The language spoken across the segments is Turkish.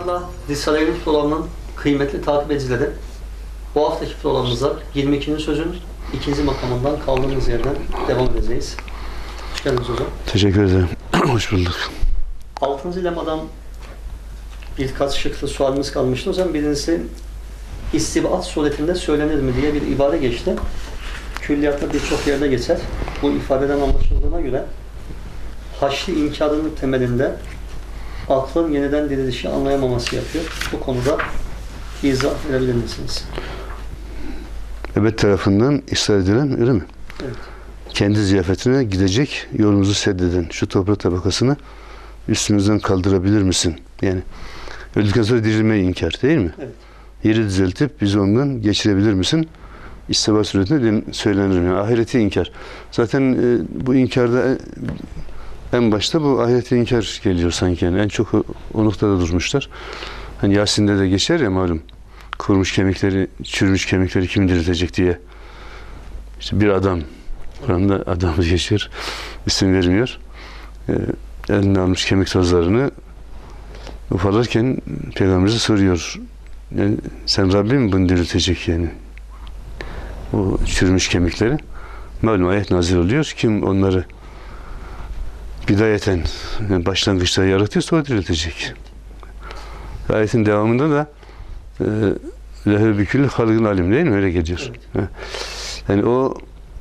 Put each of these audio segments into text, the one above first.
İnşallah Risale-i Nur programının kıymetli takip edicileri, bu haftaki programımıza 22. sözün ikinci makamından kaldığımız yerden devam edeceğiz. Hoş geldiniz hocam. Teşekkür ederim. Hoş bulduk. 6. lemadan birkaç şıklı sualimiz kalmıştı hocam. Birincisi, istibat suretinde söylenir mi diye bir ibare geçti. Külliyatta birçok yerde geçer. Bu ifadeden anlaşıldığına göre haşr-ı inkarının temelinde aklın yeniden dirilişi anlayamaması yapıyor. Bu konuda izah verebilir misiniz? Ebed tarafından ısrar edilen, öyle mi? Evet. Kendi ziyafetine gidecek yolumuzu seddeden şu toprak tabakasını üstümüzden kaldırabilir misin? Yani öldükten sonra dirilmeyi inkar değil mi? Evet. Yeri düzeltip bizi ondan geçirebilir misin? İstibat suretinde söylenir mi? Yani ahireti inkar. Zaten bu inkarda en başta bu ahireti inkar geliyor sanki. Yani en çok o noktada durmuşlar. Hani Yasin'de de geçer ya malum. Kurumuş kemikleri, çürümüş kemikleri kim diriltecek diye. İşte bir adam, Kur'an'da adam geçiyor, isim vermiyor. Eline almış kemik tozlarını ufalarken Peygamberimize soruyor. Yani, sen Rabbim mi bunu diriltecek yani? O çürümüş kemikleri. Malum ayet nazil oluyor. Kim onları bidayeten, yani başlangıçta yaratıyorsa o diriltecek. Ayetin devamında da lehü bikülli halgın alim değil mi? Öyle geliyor. Evet. Yani o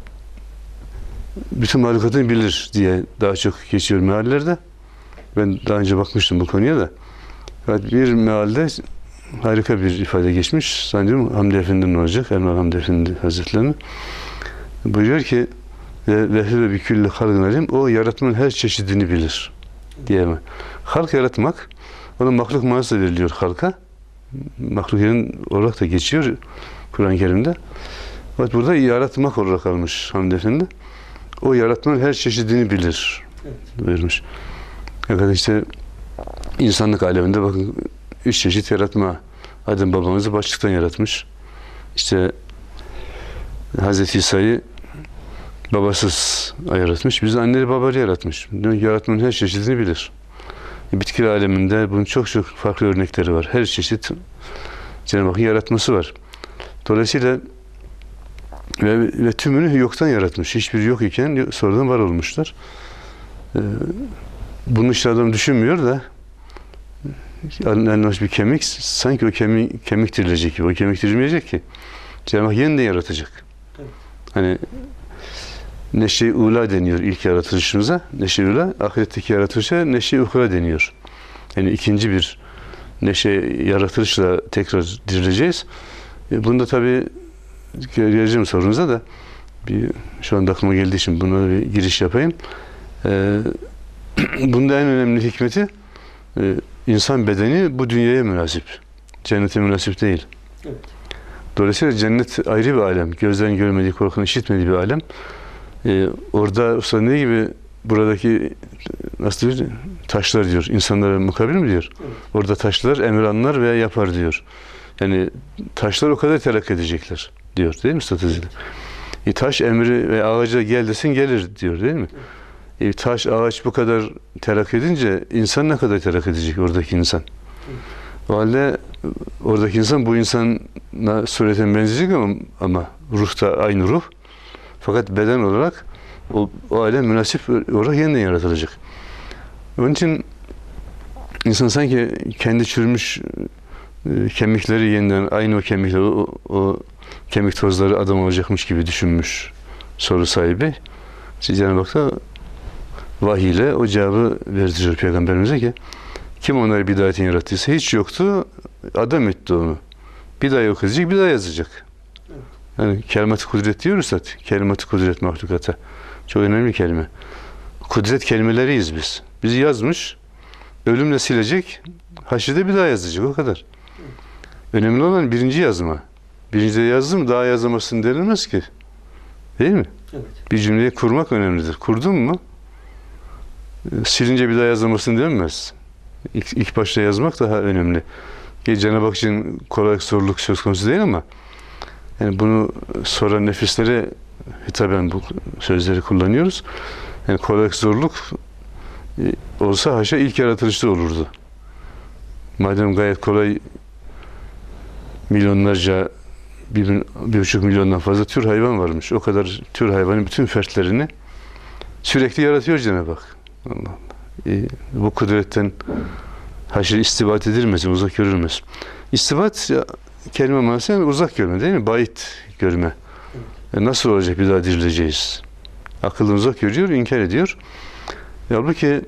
bütün mahlukatını bilir diye daha çok geçiyor meallerde. Ben daha önce bakmıştım bu konuya da. Evet, bir mealde harika bir ifade geçmiş. Sanıyorum Hamdi Efendi'nin olacak. Elmalı Hamdi Efendi Hazretleri'nin. Buyuruyor ki lehü bikülli halgın alim, o yaratmanın her çeşidini bilir diye mi? Halk yaratmak, onun mahluk manası da veriliyor halka. Mahluk yerin olarak da geçiyor Kur'an-ı Kerim'de. Evet, burada yaratmak olarak almış Hamdi Efendi. O yaratmanın her çeşidini bilir. Evet. Vermiş. Yani işte insanlık aleminde bakın 3 çeşit yaratma. Adem babamızı başlıktan yaratmış. İşte Hazreti İsa'yı babasız yaratmış. Bizi anneleri babalı yaratmış. Yaratmanın her çeşidini bilir. Bitki aleminde bunun çok çok farklı örnekleri var. Her çeşit Cenab-ı Hakk'ın yaratması var. Dolayısıyla ve tümünü yoktan yaratmış. Hiçbiri yok iken sonradan var olmuşlar. Bunu işte adam düşünmüyor da eline bir kemik, sanki o kemik dirilecek gibi. O kemik dirilmeyecek ki. Cenab-ı Hak yeniden yaratacak. Evet. Hani neşe-i ula deniyor ilk yaratılışımıza. Neşe-i ula, ahiretteki yaratılışa neşe-i ukra deniyor. Yani ikinci bir neşe yaratılışla tekrar dirileceğiz. Bunda tabii geleceğim sorunuza da şu anda aklıma geldiği için buna bir giriş yapayım. Bunda en önemli hikmeti insan bedeni bu dünyaya münasip. Cennete münasip değil. Evet. Dolayısıyla cennet ayrı bir alem. Gözlerin görmediği, korkunun işitmediği bir alem. Orada usta ne gibi buradaki nasıl diyor? Taşlar diyor. İnsanlara mukabil mi diyor? Evet. Orada taşlar emir anlar veya yapar diyor. Yani taşlar o kadar terakki edecekler diyor. Değil mi statüzide? Taş emri ve ağaca gel desin gelir diyor değil mi? Evet. Taş, ağaç bu kadar terakki edince insan ne kadar terakki edecek oradaki insan? Evet. O halde oradaki insan bu insana sureten benzeyecek ama ruhta aynı ruh. Fakat beden olarak o alem münasip olarak yeniden yaratılacak. Onun için insan sanki kendi çürümüş kemikleri yeniden aynı o kemikler, o kemik tozları adam olacakmış gibi düşünmüş soru sahibi. Cenab-ı Hak da vahiy ile o cevabı verdiriyor Peygamberimize ki kim onları bidayetin yarattıysa hiç yoktu, adam etti onu. Bir daha yok edecek, bir daha yazacak. Yani kelimat-ı kudret diyoruz da, kelimat-ı kudret mahlukata. Çok önemli kelime. Kudret kelimeleriyiz biz. Bizi yazmış, ölümle silecek, haşrede bir daha yazacak, o kadar. Önemli olan birinci yazma. Birinci yazdı mı daha yazamazsın denilmez ki. Değil mi? Evet. Bir cümleyi kurmak önemlidir. Kurdun mu silince bir daha yazamazsın denilmez. İlk başta yazmak daha önemli. Cenab-ı Hak için kolaylık zorluk söz konusu değil ama yani bunu soran nefislere hitaben bu sözleri kullanıyoruz. Yani kolaylık zorluk olsa haşa ilk yaratılışta olurdu. Madem gayet kolay milyonlarca, 1,5 milyondan fazla tür hayvan varmış. O kadar tür hayvanın bütün fertlerini sürekli yaratıyor Cenab-ı Hak. Allah Allah. Bu kudretten haşir istibat edilmesin, uzak görülmez. İstibat kelime manası yani uzak görme değil mi? Bait görme. Nasıl olacak bir daha dirileceğiz? Akıllı uzak görüyor, inkar ediyor. Halbuki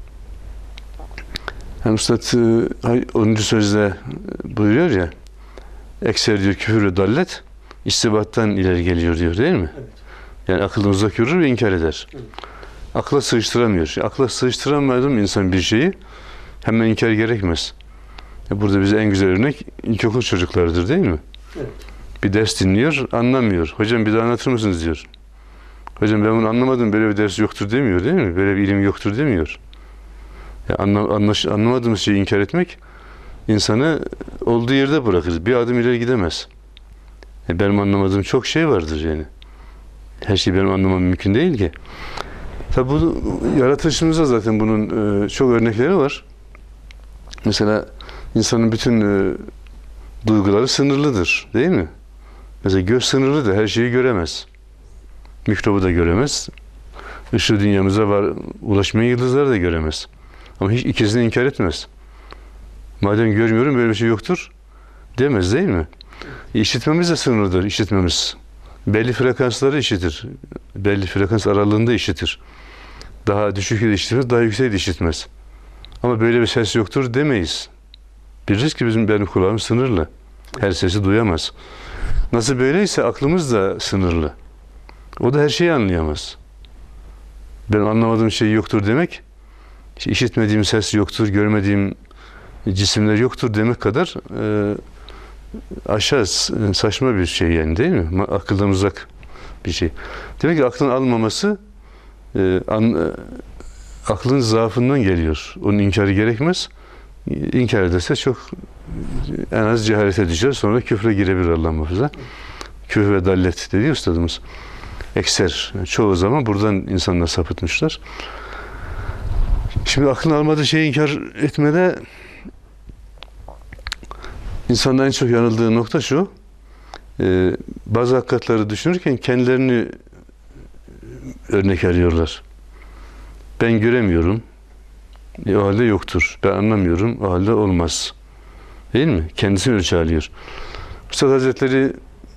yani Üstad 10. sözde buyuruyor ya, ekser diyor küfür ve dallet istibattan ileri geliyor diyor değil mi? Evet. Yani akıllı uzak görür ve inkar eder. Evet. Akla sığıştıramıyor. Akla sığıştıramadım insan bir şeyi hemen inkar gerekmez. Burada bize en güzel örnek ilkokul çocuklarıdır değil mi? Evet. Bir ders dinliyor, anlamıyor. Hocam bir daha anlatır mısınız diyor. Hocam ben bunu anlamadım, böyle bir ders yoktur demiyor değil mi? Böyle bir ilim yoktur demiyor. Anlamadığımız şeyi inkar etmek insanı olduğu yerde bırakır. Bir adım ileri gidemez. Benim anlamadığım çok şey vardır yani. Her şeyi benim anlamam mümkün değil ki. Tabi bu yaratılışımızda zaten bunun çok örnekleri var. Mesela insanın bütün duyguları sınırlıdır değil mi? Mesela göz sınırlıdır, her şeyi göremez. Mikrobu da göremez. Işığı dünyamıza ulaşmayan yıldızları da göremez. Ama hiç ikisini inkar etmez. Madem görmüyorum böyle bir şey yoktur demez değil mi? İşitmemiz de sınırlıdır, işitmemiz. Belli frekansları işitir. Belli frekans aralığında işitir. Daha düşük de işitmez, daha yüksek de işitmez. Ama böyle bir ses yoktur demeyiz. Biliriz ki benim kulağım sınırlı. Her sesi duyamaz. Nasıl böyleyse aklımız da sınırlı. O da her şeyi anlayamaz. Benim anlamadığım şey yoktur demek, işitmediğim ses yoktur, görmediğim cisimler yoktur demek kadar aşağı saçma bir şey yani değil mi? Akıldan uzak bir şey. Demek ki aklın almaması aklın zaafından geliyor. Onun inkarı gerekmez. İnkar ederse çok en az cehalete düşer. Sonra küfre girebilir Allah muhafaza. Küfür ve dallet dedi üstadımız. Ekser. Çoğu zaman buradan insanlar sapıtmışlar. Şimdi aklın almadığı şeyi inkar etmede insanların en çok yanıldığı nokta şu. Bazı hakikatleri düşünürken kendilerini örnek arıyorlar. Ben göremiyorum. O halde yoktur. Ben anlamıyorum. O halde olmaz. Değil mi? Kendisini ölçü alıyor. Üstad Hazretleri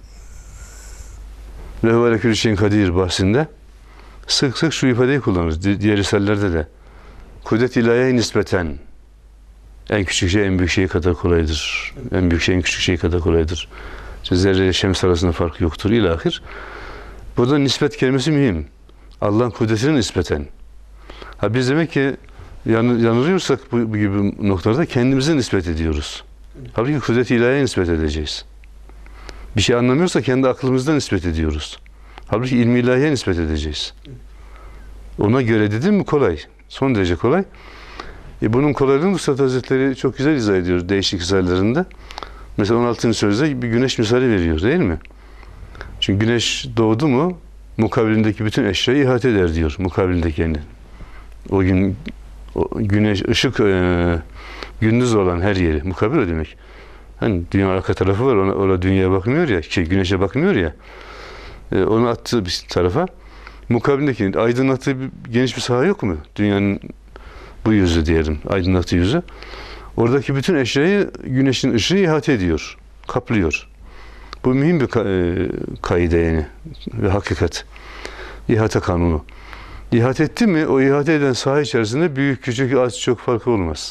Lehû Külli Şeyin Kadir bahsinde sık sık şu ifadeyi kullanır. Diğer risallerde de. Kudret-i ilahiyeye nispeten en küçük şey en büyük şey kadar kolaydır. En büyük şey en küçük şey kadar kolaydır. İşte zerre ile şems arasında fark yoktur. İlahir. Burada nispet kelimesi mühim. Allah'ın kudretine nispeten. Biz demek ki yanılıyorsak bu gibi noktalarda kendimize nispet ediyoruz. Halbuki kudret-i ilahiyeye nispet edeceğiz. Bir şey anlamıyorsa kendi aklımızdan nispet ediyoruz. Halbuki ilmi ilahiye nispet edeceğiz. Ona göre dedim mi kolay. Son derece kolay. Bunun kolaylığını Üstad Hazretleri çok güzel izah ediyor değişik izahlarında. Mesela 16. sözde bir güneş misali veriyor değil mi? Çünkü güneş doğdu mu mukabilindeki bütün eşyayı ihate eder diyor. Mukabilindeki yani. O gün güneş, ışık gündüz olan her yeri. Mukabil o demek. Hani dünya arka tarafı var. Ona dünyaya bakmıyor ya. Güneşe bakmıyor ya. Onu attığı bir tarafa. Mukabilindeki aydınlattığı geniş bir saha yok mu? Dünyanın bu yüzü diyelim. Aydınlattığı yüzü. Oradaki bütün eşyayı güneşin ışığı ihate ediyor. Kaplıyor. Bu mühim bir kaide yani. Ve hakikat. İhate kanunu. İhate etti mi o ihate eden saha içerisinde büyük küçük az çok farkı olmaz.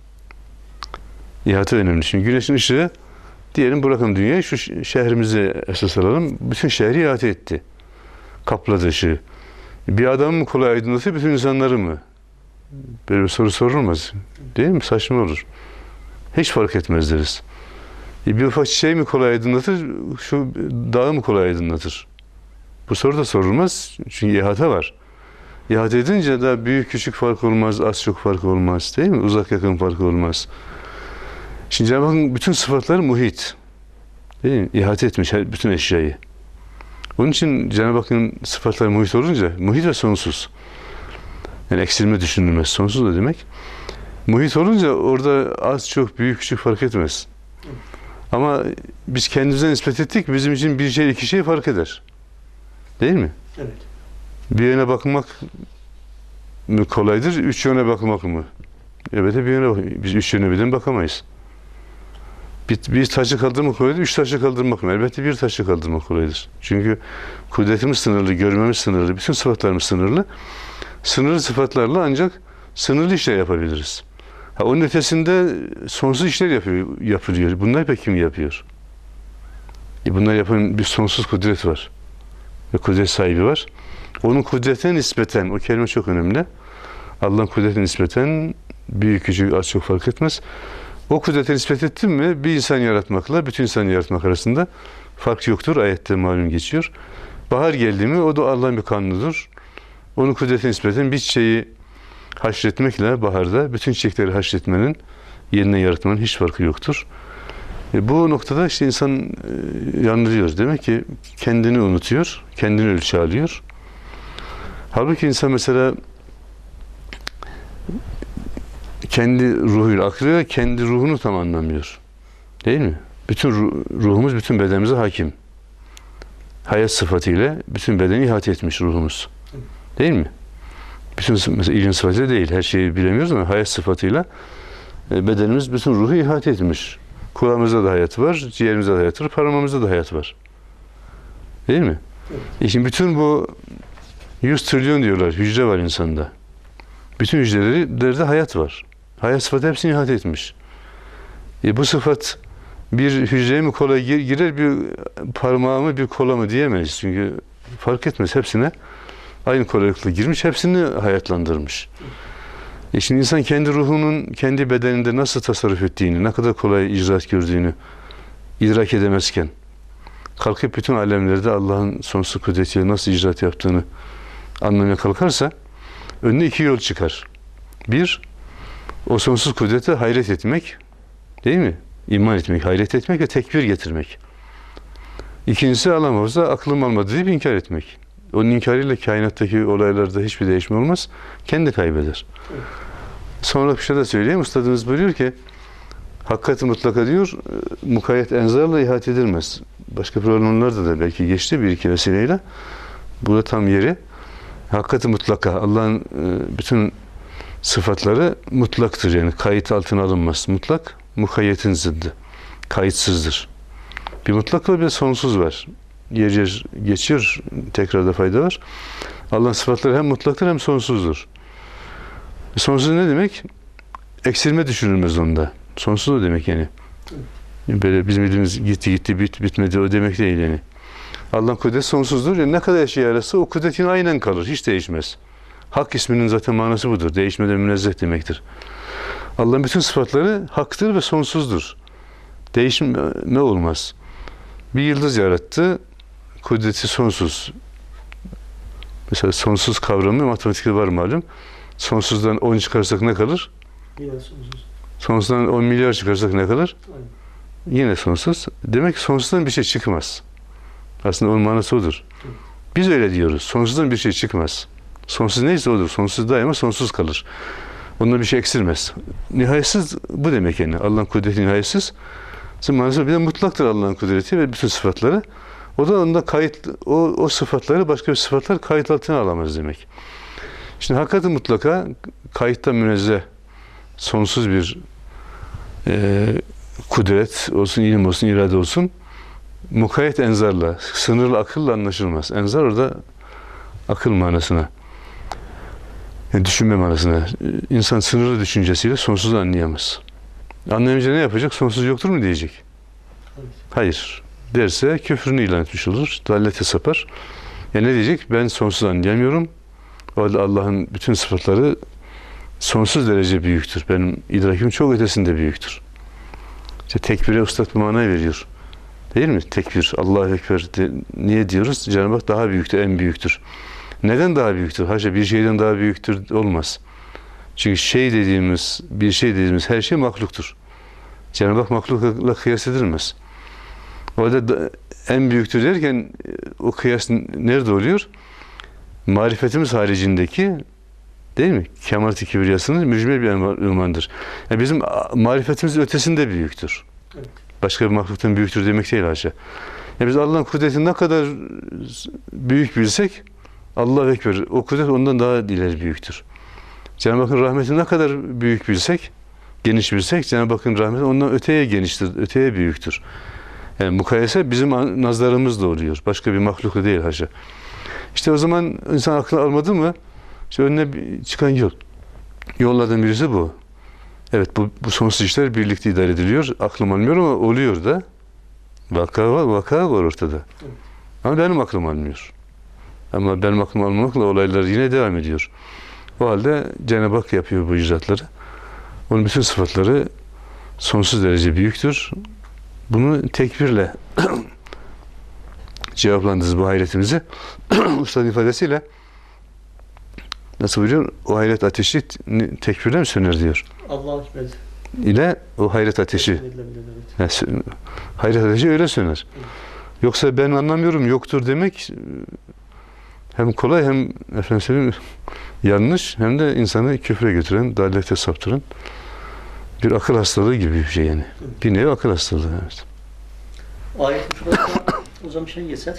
İhate önemli. Çünkü güneşin ışığı diyelim bırakın dünyayı şu şehrimizi esas alalım. Bütün şehri ihate etti. Kapladı ışığı. Bir adam mı kolay aydınlatır bütün insanları mı? Böyle bir soru sorulmaz. Değil mi? Saçma olur. Hiç fark etmez deriz. Bir ufak çiçeği mi kolay aydınlatır? Şu dağı mı kolay aydınlatır? Bu soru da sorulmaz. Çünkü ihate var. İhate edince de büyük küçük fark olmaz, az çok fark olmaz değil mi? Uzak yakın fark olmaz. Şimdi Cenab-ı Hakk'ın bütün sıfatları muhit. Değil mi? İhate etmiş bütün eşyayı. Onun için Cenab-ı Hakk'ın sıfatları muhit olunca, muhit ve sonsuz. Yani eksilme düşünülmez. Sonsuz da demek. Muhit olunca orada az çok büyük küçük fark etmez. Ama biz kendimize nispet ettik, bizim için bir şey iki şey fark eder. Değil mi? Evet. Bir yöne bakmak mı kolaydır, üç yöne bakmak mı? Evet, bir yöne bak. Biz üç yöne birden bakamayız. Bir taşı kaldırmak kolaydır, üç taşı kaldırmak mı? Elbette bir taşı kaldırmak kolaydır. Çünkü kudretimiz sınırlı, görmemiz sınırlı, bütün sıfatlarımız sınırlı. Sınırlı sıfatlarla ancak sınırlı işler yapabiliriz. Onun ötesinde sonsuz işler yapılıyor. Bunlar pek kim yapıyor? Bunlar yapan bir sonsuz kudret var. Ve kudret sahibi var. Onun kudretine nispeten, o kelime çok önemli. Allah'ın kudretine nispeten büyük küçük az çok fark etmez. O kudrete nispet ettin mi bir insan yaratmakla bütün insan yaratmak arasında fark yoktur. Ayette malum geçiyor. Bahar geldi mi o da Allah'ın bir kanunudur. Onun kudretine nispeten bir çiçeği haşretmekle baharda bütün çiçekleri haşretmenin, yeniden yaratmanın hiç farkı yoktur. Bu noktada işte insan yanılıyor. Demek ki kendini unutuyor, kendini ölçü alıyor. Halbuki insan mesela kendi ruhuyla, aklıyla kendi ruhunu tam anlamıyor. Değil mi? Bütün ruhumuz bütün bedenimize hakim. Hayat sıfatıyla bütün bedeni ihate etmiş ruhumuz. Değil mi? Bütün mesela ilim sıfatıyla değil. Her şeyi bilemiyoruz ama hayat sıfatıyla bedenimiz bütün ruhu ihate etmiş. Kulağımızda da hayat var, ciğerimizde de hayat var, parmağımızda da hayat var. Değil mi? Evet. Şimdi bütün bu 100 trilyon diyorlar, hücre var insanda. Bütün hücrelerde hayat var. Hayat sıfatı hepsini ihate etmiş. Bu sıfat bir hücreye mi kolay girer, bir parmağı mı, bir kola mı diyemeyiz. Çünkü fark etmez. Hepsine aynı kolaylıkla girmiş, hepsini hayatlandırmış. Şimdi insan kendi ruhunun kendi bedeninde nasıl tasarruf ettiğini, ne kadar kolay icraat gördüğünü idrak edemezken, kalkıp bütün alemlerde Allah'ın sonsuz kudretiyle nasıl icraat yaptığını anlamaya kalkarsa, önüne iki yol çıkar. Bir, o sonsuz kudrete hayret etmek, değil mi? İman etmek, hayret etmek ve tekbir getirmek. İkincisi, Allah muhafaza aklım almadı deyip inkar etmek. Onun inkarıyla kainattaki olaylarda hiçbir değişme olmaz. Kendi kaybeder. Evet. Sonra bir şey de söyleyeyim. Üstadımız buyuruyor ki hakikat-ı mutlaka diyor mukayyet enzarla ihate edilmez. Başka programlarda da belki geçti bir iki vesileyle. Bu da tam yeri. Hakikat-ı mutlaka. Allah'ın bütün sıfatları mutlaktır. Yani kayıt altına alınmaz. Mutlak, mukayyetin zıddı. Kayıtsızdır. Bir mutlak var, bir de sonsuz var. Yer yer geçiyor, tekrarda fayda var. Allah'ın sıfatları hem mutlaktır hem sonsuzdur. Sonsuz ne demek? Eksilme düşünülmez onda. Sonsuz o demek yani. Böyle bizim bildiğimiz gitti bitmedi o demek değil yani. Allah'ın kudreti sonsuzdur. Yani ne kadar şey arası o kudretin aynen kalır. Hiç değişmez. Hak isminin zaten manası budur. Değişmeden münezzeh demektir. Allah'ın bütün sıfatları haktır ve sonsuzdur. Değişme olmaz. Bir yıldız yarattı. Kudreti sonsuz. Mesela sonsuz kavramı matematikte var malum. Sonsuzdan 10 çıkarsak ne kalır? Yine sonsuz. Sonsuzdan 10 milyar çıkarsak ne kalır? Aynen. Yine sonsuz. Demek ki sonsuzdan bir şey çıkmaz. Aslında onun manası odur. Biz öyle diyoruz. Sonsuzdan bir şey çıkmaz. Sonsuz neyse odur. Sonsuz daima sonsuz kalır. Ondan bir şey eksilmez. Nihayetsiz bu demek yani. Allah'ın kudreti nihayetsiz. Manası bir de mutlaktır Allah'ın kudreti ve bütün sıfatları. O da onda kayıt, o sıfatları başka bir sıfatlar kayıt altına alamaz demek. Şimdi hakikaten mutlaka kayıttan münezzeh sonsuz bir kudret olsun, ilim olsun, irade olsun mukayyet enzarla, sınırlı akılla anlaşılmaz. Enzar orada akıl manasına, yani düşünme manasına. İnsan sınırlı düşüncesiyle sonsuzu anlayamaz. Anlayamayınca ne yapacak? Sonsuz yoktur mu diyecek? Hayır. Derse küfrünü ilan etmiş olur. Dallete sapar. Ne diyecek? Ben sonsuz anlayamıyorum. Allah'ın bütün sıfatları sonsuz derece büyüktür. Benim idrakim çok ötesinde büyüktür. İşte tekbire ustad bu manayı veriyor. Değil mi? Tekbir, Allahu Ekber. Niye diyoruz? Cenab-ı Hak daha büyüktür, en büyüktür. Neden daha büyüktür? Haşa bir şeyden daha büyüktür olmaz. Çünkü bir şey dediğimiz her şey mahluktur. Cenab-ı Hak mahlukla kıyas edilmez. Orada en büyüktür derken o kıyas nerede oluyor? Marifetimiz haricindeki Değil mi? Kemalat-i kibriyasının mücmel bir ünvandır. Yani bizim marifetimizin ötesinde büyüktür. Evet. Başka bir mahluktan büyüktür demek değil haşa. Yani biz Allah'ın kudretini ne kadar büyük bilsek, Allahu Ekber, o kudret ondan daha ileri büyüktür. Cenab-ı Hakk'ın rahmetini ne kadar büyük bilsek, geniş bilsek, Cenab-ı Hakk'ın rahmeti ondan öteye geniştir, öteye büyüktür. Yani mukayese bizim nazarımızla oluyor. Başka bir mahlukla değil haşa. İşte o zaman insan aklına almadı mı, işte önüne çıkan yol. Yollardan birisi bu. Evet, bu sonsuz işler birlikte idare ediliyor. Aklım almıyor ama oluyor da. Vaka var ortada. Ama benim aklım almıyor. Ama benim aklım almamakla olaylar yine devam ediyor. O halde Cenab-ı Hak yapıyor bu icraatları. Onun bütün sıfatları sonsuz derece büyüktür. Bunu tekbirle cevaplandırırız bu hayretimizi. Ustad ifadesiyle nasıl buyuruyor? O hayret ateşi tekbirle mi söner diyor. Allahu Ekber. İle o hayret ateşi. Yani, hayret ateşi öyle söner. Evet. Yoksa ben anlamıyorum yoktur demek hem kolay hem efendim yanlış hem de insanı küfre götüren, dalete saptıran bir akıl hastalığı gibi bir şey yani. Evet. Bir nevi akıl hastalığı. Evet. Ayet-i Kübra'da hocam geçer.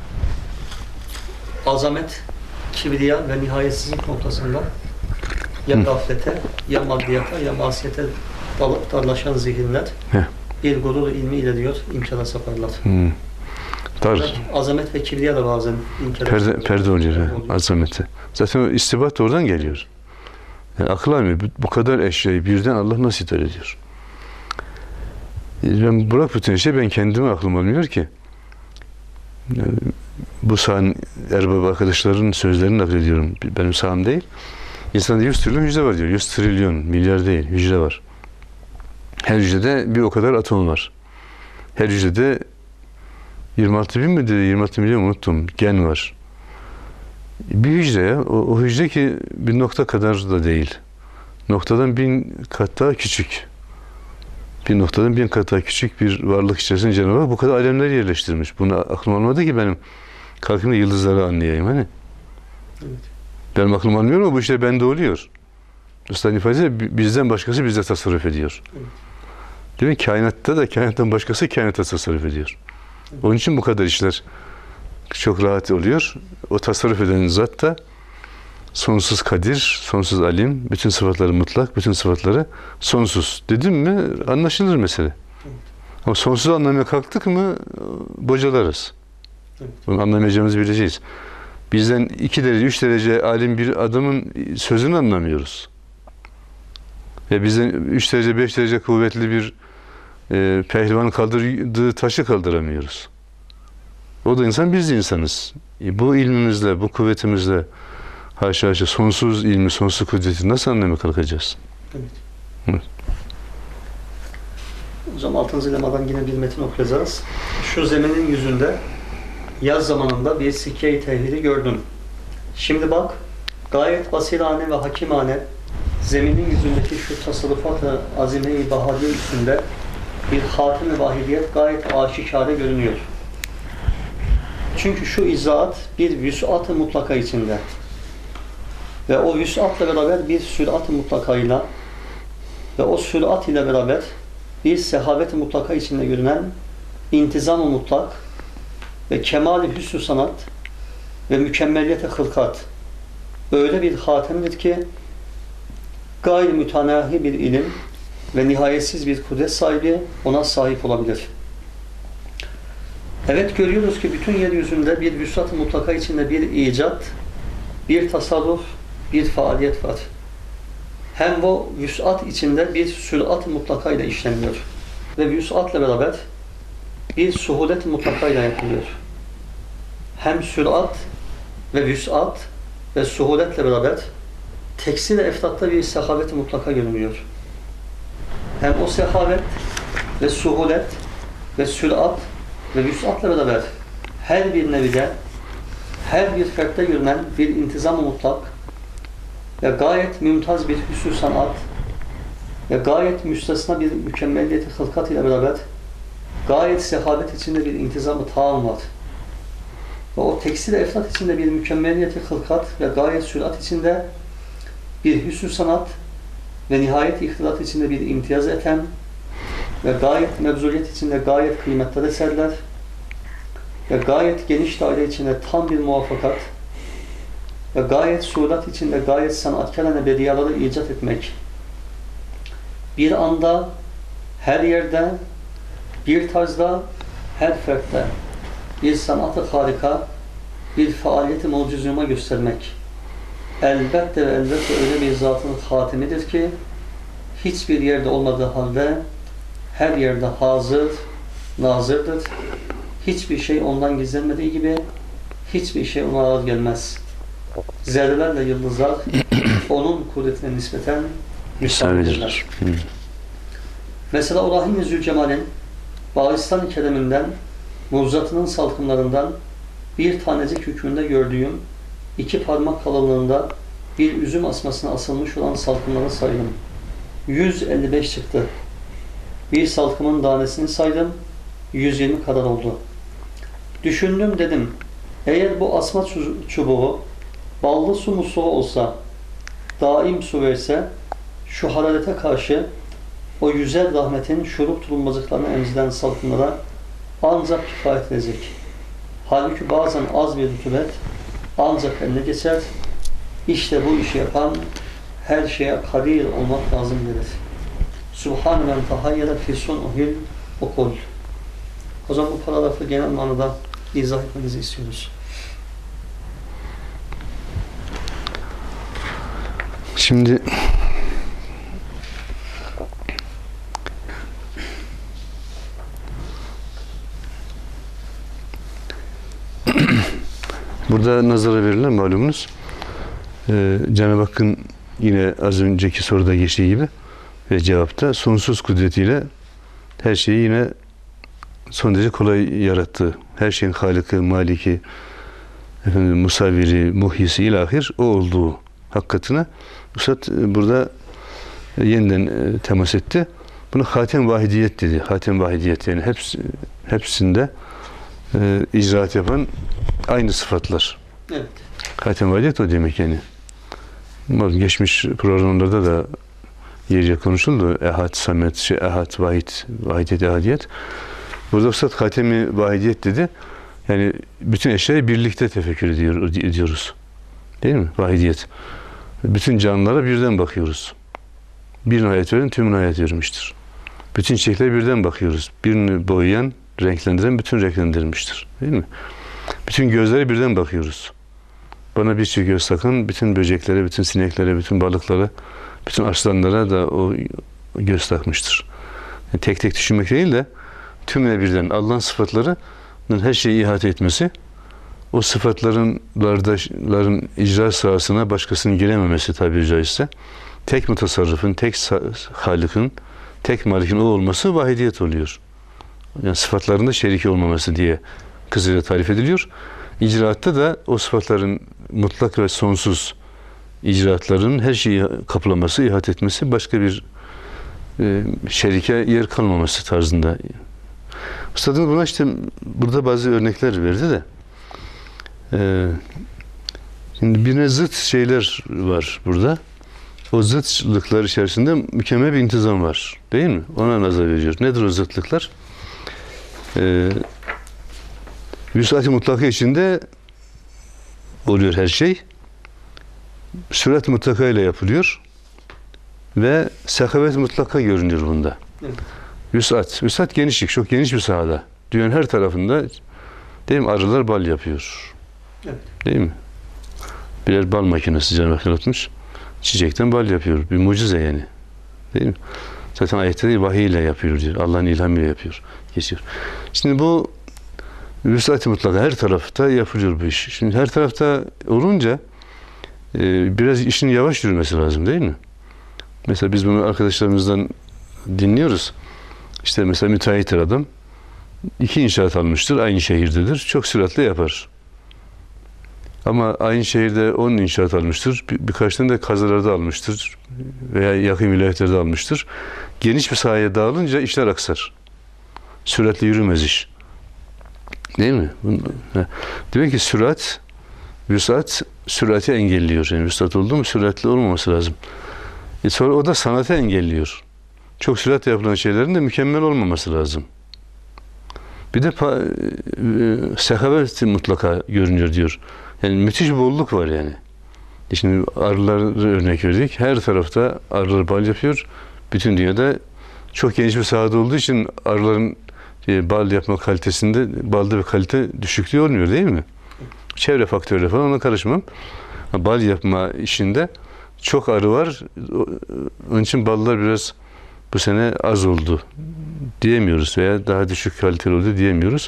Azamet, kibriya ve nihayetsizlik noktasında ya gaflete, ya maddiyata, ya masiyete dalıp darlaşan zihinler bir gurur ilmiyle diyor, inkara saparlar. Dar. Azamet ve kibriya da bazen inkara perde oluyor, azamete. Zaten o istibat da oradan geliyor. Yani akıl almıyor. Bu kadar eşyayı birden Allah nasıl idare ediyor? Ben bırak bütün şey, ben kendime aklım almıyor ki. Yani bu sahanın erbab arkadaşların sözlerini naklediyorum. Benim saham değil. İnsanda 100 trilyon hücre var diyor. 100 trilyon, milyar değil, hücre var. Her hücrede bir o kadar atom var. Her hücrede 26 bin mi dedi, 26 milyon unuttum, gen var. Bir hücre ya, o hücre ki bir nokta kadar da değil. Noktadan 1000 kat daha küçük. Bir noktadan 1000 kat daha küçük bir varlık içerisinde Cenab-ı Hak bu kadar alemler yerleştirmiş. Bunu aklım almadı ki benim kalkayım da yıldızları anlayayım hani. Evet. Benim aklım almıyor ama bu işte bende oluyor. Usta'nın ifadesi bizden başkası bizde tasarruf ediyor. Evet. Değil mi? Kainatta da kainattan başkası kainatta tasarruf ediyor. Evet. Onun için bu kadar işler çok rahat oluyor. O tasarruf eden zat da sonsuz kadir, sonsuz alim, bütün sıfatları mutlak, bütün sıfatları sonsuz. Dedim mi anlaşılır mesele. Evet. Ama sonsuz anlamaya kalktık mı bocalarız. Evet. Bunu anlamayacağımızı bileceğiz. Bizden 2 derece, 3 derece alim bir adamın sözünü anlamıyoruz. Ve bizden 3 derece, 5 derece kuvvetli bir pehlivan kaldırdığı taşı kaldıramıyoruz. O da insan, biz de insanız. Bu ilmimizle, bu kuvvetimizle haşa sonsuz ilmi, sonsuz kudreti nasıl anlamaya kalkacağız? Evet. Evet. Hocam 6. lemadan yine bir metin okuyacağız. Şu zeminin yüzünde yaz zamanında bir sikke-i tehiri gördüm. Şimdi bak, gayet basirane ve hakimane zeminin yüzündeki şu tasarrufat-ı azime-i bahari üstünde bir hatim-i vahidiyet gayet aşikare görünüyor. Çünkü şu icraat bir vüs'at-ı mutlaka içinde ve o vüs'atla beraber bir sürat-ı mutlakayla ve o sürat ile beraber bir sehavet-i mutlaka içinde görünen intizam-ı mutlak ve kemal-i hüsn-ü sanat ve mükemmeliyet-i hılkat öyle bir hatemdir ki gayri mütenahi bir ilim ve nihayetsiz bir kudret sahibi ona sahip olabilir. Evet, görüyoruz ki bütün yeryüzünde bir vüs'at-ı mutlaka içinde bir icat, bir tasarruf, bir faaliyet var. Hem bu vüs'at içinde bir sürat-ı mutlaka ile işleniyor. Ve vüs'atla beraber bir suhulet-i mutlaka ile yapılıyor. Hem sürat ve vüs'at ve suhuletle beraber teksir-i eftatta bir sehavet-i mutlaka görünüyor. Hem o sehavet ve suhulet ve sürat ve vüs'atla beraber her bir nevide, her bir fertte görünen bir intizam-ı mutlak ve gayet mümtaz bir hüsn-ü sanat ve gayet müstesna bir mükemmeliyet-i hılkat ile beraber gayet sehavet içinde bir intizam-ı taam var. Ve o tekstil eftat içinde bir mükemmeliyet-i hılkat ve gayet sürat içinde bir hüsnü sanat ve nihayet ihtilat içinde bir imtiyaz eten ve gayet mevzuliyet içinde gayet kıymetli eserler ve gayet geniş daire içinde tam bir muvaffakat ve gayet surat içinde gayet sanatkarane bediaları icat etmek, bir anda, her yerde, bir tarzda, her fertte bir sanatı harika, bir faaliyeti mucizuma göstermek, elbette ve elbette öyle bir zatın hatimidir ki, hiçbir yerde olmadığı halde, her yerde hazır, nazırdır. Hiçbir şey ondan gizlenmediği gibi, hiçbir şey ona ağır gelmez. Zerrelerle yıldızlar, onun kudretine nispeten müsavirler. Mesela o Rahim-i Zülcemal'in Bağistan-ı Kerem'inden, muzatının salkımlarından bir tanecik hükmünde gördüğüm 2 parmak kalınlığında bir üzüm asmasına asılmış olan salkımları saydım. 155 çıktı. Bir salkımın tanesini saydım. 120 kadar oldu. Düşündüm, dedim, eğer bu asma çubuğu ballı su musluğu olsa, daim su verse, şu hararete karşı o yüzer rahmetin şurup tulumacıklarını emzilen salkımlara ancak kifayet edecek. Halbuki bazen az bir rutubet ancak eline geçer. İşte bu işi yapan her şeye kadir olmak lazım gelir. Subhane men tahayyere fi sun'uhil okul. O zaman bu paragrafı genel manada izah etmenizi istiyoruz. Şimdi burada nazara verilen malumunuz Cenab-ı Hakk'ın yine az önceki soruda geçtiği gibi ve cevapta sonsuz kudretiyle her şeyi yine son derece kolay yarattı. Her şeyin Halık'ı, Maliki, Musavviri, Muhyisi ilahir o olduğu hakikatine Üstad burada yeniden temas etti. Bunu Hatem Vahidiyet dedi. Hatem Vahidiyet yani hepsinde icraat yapan aynı sıfatlar. Evet. Hatem Vahidiyet o demek yani. Geçmiş programlarda da yerce konuşuldu. Ehad, Samet, Ehad, Vahid, Vahidiyet, Ehadiyet. Burada Üstad Hatem-i Vahidiyet dedi. Yani bütün eşyayı birlikte tefekkür ediyoruz. Değil mi? Vahidiyet. Bütün canlılara birden bakıyoruz. Birine hayat veren tümüne hayat vermiştir. Bütün çiçeklere birden bakıyoruz. Birini boyayan, renklendiren bütün renklendirmiştir. Değil mi? Bütün gözlere birden bakıyoruz. Bana bir çift göz takan bütün böceklere, bütün sineklere, bütün balıklara, bütün aslanlara da o göz takmıştır. Yani tek tek düşünmek değil de tümüne birden Allah'ın sıfatlarının her şeyi ihate etmesi, o sıfatların icra sahasına başkasının girememesi tabiri caizse, tek mutasarrıfın, tek halikın, tek malikin o olması vahidiyet oluyor. Yani sıfatlarında şeriki olmaması diye kısaca tarif ediliyor. İcraatta da o sıfatların mutlak ve sonsuz icraatların her şeyi kaplaması, ihate etmesi, başka bir şerike yer kalmaması tarzında. Üstadımız buna işte burada bazı örnekler verdi de şimdi birine zıt şeyler var burada. O zıtlıklar içerisinde mükemmel bir intizam var. Değil mi? Ona nazar veriyor. Nedir o zıtlıklar? Vüsat-ı mutlaka içinde oluyor her şey. Sürat mutlaka ile yapılıyor. Ve sekavet mutlaka görünüyor bunda. Evet. Vüsat genişlik. Çok geniş bir sahada. Dünyanın her tarafında değil mi? Arılar bal yapıyor. Evet. Değil mi? Birer bal makinesi Cenab-ı Hak yaratmış. Çiçekten bal yapıyor. Bir mucize yani. Değil mi? Zaten ayette değil, vahiy ile yapıyor diyor. Allah'ın ilhamıyla yapıyor. Geçiyor. Şimdi bu vüsat-ı mutlaka her tarafta yapılıyor bu iş. Şimdi her tarafta olunca biraz işin yavaş yürümesi lazım değil mi? Mesela biz bunu arkadaşlarımızdan dinliyoruz. İşte mesela müteahhittir adam. 2 inşaat almıştır. Aynı şehirdedir. Çok süratle yapar. Ama aynı şehirde 10 inşaat almıştır. Birkaç tane de kazalarda almıştır. Veya yakın vilayetlerde almıştır. Geniş bir sahaya dağılınca işler aksar. Süratle yürümez iş. Değil mi? Demek ki sürat Vüsat sürati engelliyor. Yani vüsat oldu mu süratli olmaması lazım. Sonra o da sanatı engelliyor. Çok süratle yapılan şeylerin de mükemmel olmaması lazım. Bir de sehavet mutlaka görünüyor diyor. Yani müthiş bir bolluk var yani. Şimdi arıları örnek verdik. Her tarafta arılar bal yapıyor. Bütün dünyada çok geniş bir sahada olduğu için arıların bal yapma kalitesinde balda bir kalite düşüklüğü olmuyor değil mi? Çevre faktörleri falan ona karışmam. Bal yapma işinde çok arı var. Onun için ballar biraz bu sene az oldu diyemiyoruz veya daha düşük kaliteli oldu diyemiyoruz.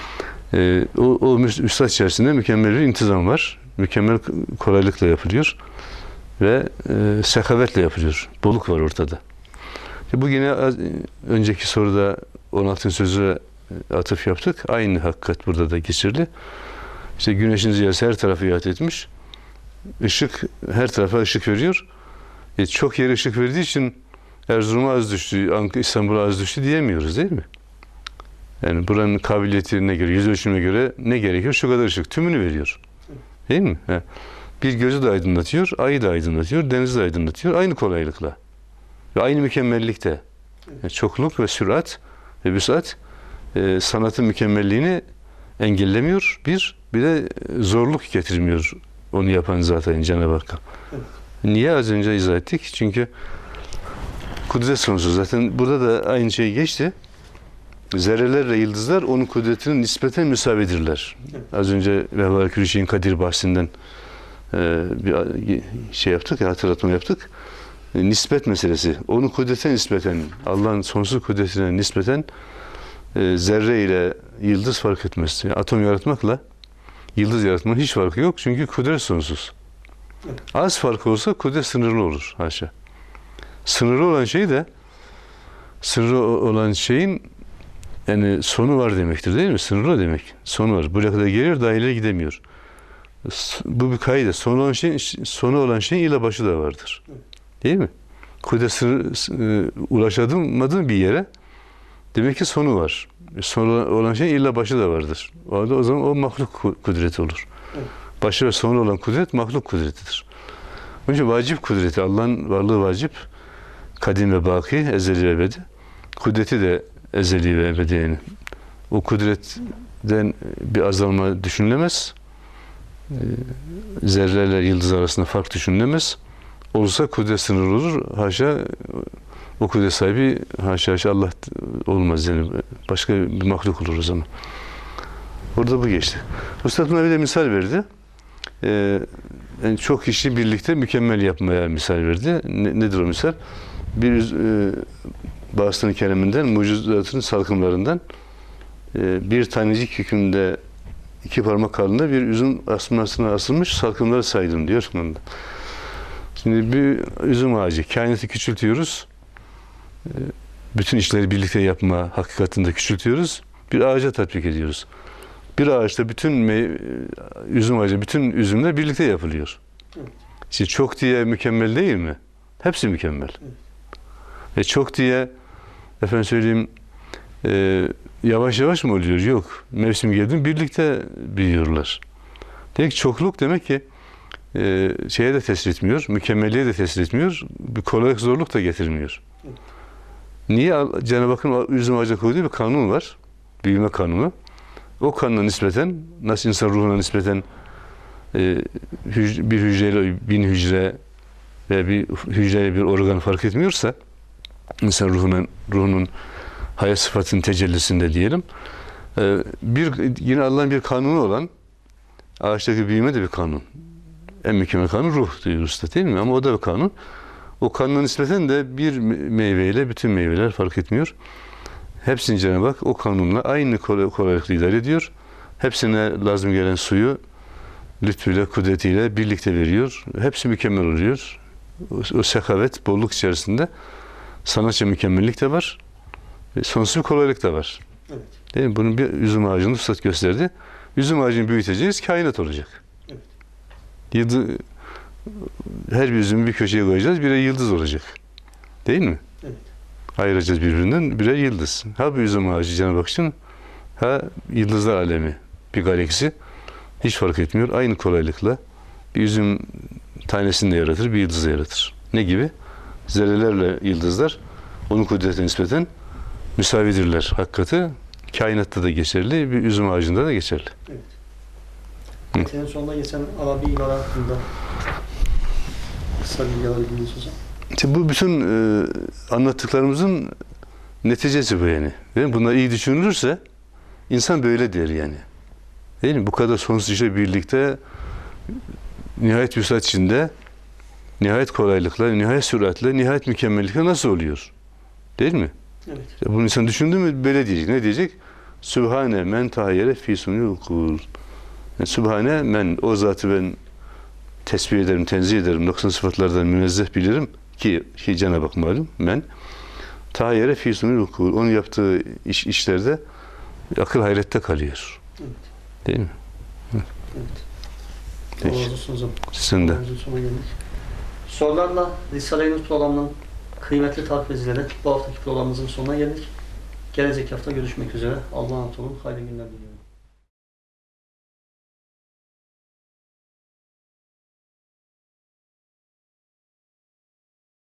O üstad içerisinde mükemmel bir intizam var. Mükemmel kolaylıkla yapılıyor ve sekavetle yapılıyor. Bolluk var ortada. Bu yine önceki soruda 16. sözüne atıf yaptık. Aynı hakikat burada da geçerli. İşte güneşin ziyası her tarafı ihat etmiş. Işık her tarafa ışık veriyor. Çok yere ışık verdiği için Erzurum'a az düştü, İstanbul'a az düştü diyemiyoruz değil mi? Yani buranın kabiliyetine göre, yüz ölçümüne göre ne gerekiyor? Şu kadar ışık. Tümünü veriyor. Değil mi? Bir gözü de aydınlatıyor, ayı da aydınlatıyor, denizi de aydınlatıyor. Aynı kolaylıkla. Ve aynı mükemmellikte. Yani çokluk ve sürat ve vüsat sanatın mükemmelliğini engellemiyor. Bir de zorluk getirmiyor onu yapan zaten Cenab-ı Hakk'a. Niye? Az önce izah ettik. Çünkü kudret sonsuz. Zaten burada da aynı şey geçti. Zerrelerle yıldızlar onun kudretinin nispeten müsavidirler. Az önce Vehva Kürşi'nin Kadir bahsinden bir şey yaptık, hatırlatma yaptık. Nispet meselesi. Onun kudretine nispeten, Allah'ın sonsuz kudretine nispeten zerre ile yıldız fark etmez. Yani atom yaratmakla yıldız yaratmanın hiç farkı yok. Çünkü kudret sonsuz. Az farkı olsa kudret sınırlı olur. Haşa. Sınırlı olan şeyin yani sonu var demektir değil mi? Sınırlı demek. Sonu var. Buraya kadar geliyor, daha ileri gidemiyor. Bu bir kaide. Sonu olan şeyin ila başı da vardır. Değil mi? Kudret ulaşamadığın bir yere demek ki sonu var. Sonu olan şeyin illa başı da vardır. O zaman o mahluk kudreti olur. Başı ve sonu olan kudret mahluk kudretidir. Onun için vacip kudreti, Allah'ın varlığı vacip, kadim ve baki, ezeli ve ebedi. Kudreti de ezeli ve ebedi yani. O kudretten bir azalma düşünülemez. Zerreler yıldız arasında fark düşünülemez. Olursa kudret sınırlı olur. Haşa o kudret sahibi haşa Allah olmaz yani. Başka bir mahluk olur o zaman. Orada bu geçti. Üstad buna bir de misal verdi. Yani çok kişi birlikte mükemmel yapmaya misal verdi. Nedir o misal? Bir Bağıstan-ı Kerim'inden, mucizatın salkımlarından bir tanecik hükümde 2 parmak kalınlığında bir üzüm asmasına asılmış salkımları saydım diyor. Şimdi bir üzüm ağacı, kainatı küçültüyoruz. Bütün işleri birlikte yapma hakikatinde küçültüyoruz. Bir ağaca tatbik ediyoruz. Bir ağaçta bütün üzüm ağacı, bütün üzümler birlikte yapılıyor. Şimdi çok diye mükemmel değil mi? Hepsi mükemmel. Çok diye efendim söyleyeyim yavaş yavaş mı oluyor? Yok. Mevsim geldi birlikte büyüyorlar. Demek ki çokluk demek ki şeye de tesir etmiyor, mükemmelliğe de tesir etmiyor, bir kolaylık zorluk da getirmiyor. Niye? Cenab-ı Hakk'ın üzüm ağaca koyduğu bir kanun var. Büyüme kanunu. O kanuna nispeten, nasıl insan ruhuna nispeten bir hücreyle 1000 hücre ve bir hücreyle bir organ fark etmiyorsa, insan ruhunun hayat sıfatının tecellisinde diyelim, yine Allah'ın bir kanunu olan ağaçtaki büyüme de bir kanun. En mükemmel kanun ruh diyoruz da değil mi? Ama o da bir kanun. O kanuna nispeten de bir meyveyle bütün meyveler fark etmiyor. Hepsini Cenab-ı Hak o kanunla aynı kolaylıkla idare ediyor. Hepsine lazım gelen suyu lütfuyla, kudretiyle birlikte veriyor. Hepsi mükemmel oluyor. O sekavet, bolluk içerisinde sanatçı mükemmellik de var. Sonsuz bir kolaylık da var. Evet. Değil mi? Bunun bir üzüm ağacını üstad gösterdi. Üzüm ağacını büyüteceğiz, kainat olacak. Evet. Her bir üzümü bir köşeye koyacağız, birer yıldız olacak. Değil mi? Evet. Ayıracağız birbirinden birer yıldız. Ha bir üzüm ağacı Cenab-ı Hak için, ha yıldızlar alemi, bir galaksi. Hiç fark etmiyor. Aynı kolaylıkla bir üzüm tanesini de yaratır, bir yıldız da yaratır. Ne gibi? Zerrelerle yıldızlar onun kudretine nispeten müsavidirler. Hakikati kainatta da geçerli, bir üzüm ağacında da geçerli. Evet. Senin sonunda geçen Arabi ibare hakkında kısa bilgi alabiliriz hocam. İşte bu bütün anlattıklarımızın neticesi bu yani. Değil mi? Bunlar iyi düşünülürse insan böyle der yani. Değil mi? Bu kadar sonsuz işle birlikte nihayet vüsat içinde nihayet kolaylıkla, nihayet süratle, nihayet mükemmellikle nasıl oluyor? Değil mi? Evet. Bunu insan düşündü mü böyle diyecek. Ne diyecek? Sübhane men tahayyere fî sunûl kul. Yani Sübhane men, o zatı ben tesbih ederim, tenzih ederim, noksan sıfatlardan münezzeh bilirim ki Cenab-ı Hak malum, men tahayyere fî sunûl kul. Onun yaptığı işlerde akıl hayrette kalıyor. Evet. Değil mi? Evet. Peki. Allah razı olsun hocam. Sizin de. Sonuna geldik. Sorularla Risale-i Nur programının kıymetli takipçileri bu haftaki programımızın sonuna geldik. Gelecek hafta görüşmek üzere. Allah'a emanet olun. Hayırlı günler diliyorum.